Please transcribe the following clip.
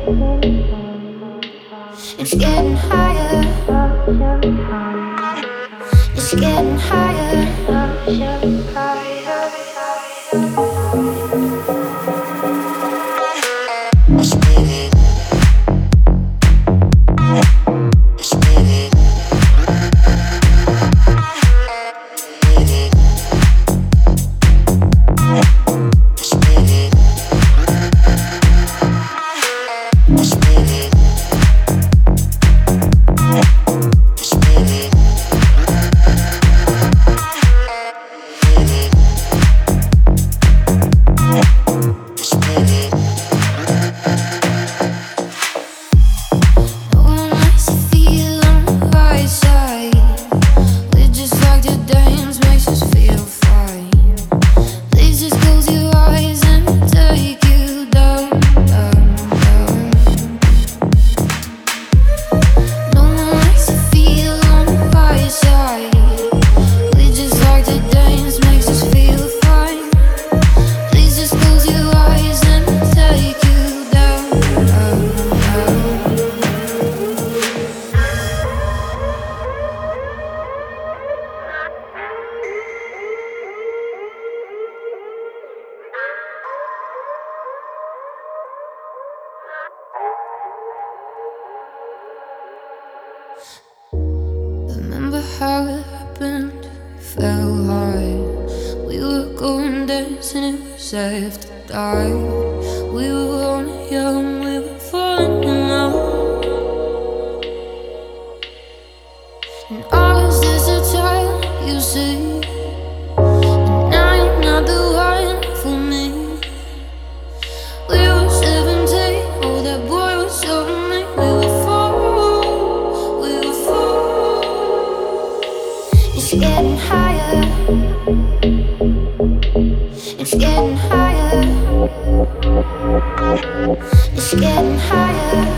It's getting higher. It's getting higher. Remember how it happened? We fell hard. We were going dancing, it was after dark. We were only young, we were falling in love. And I was just a child, you see. And now you're not the one for me. We were 17, oh that boy was so mean. We were four, we were four. It's getting higher. It's getting higher. It's getting higher.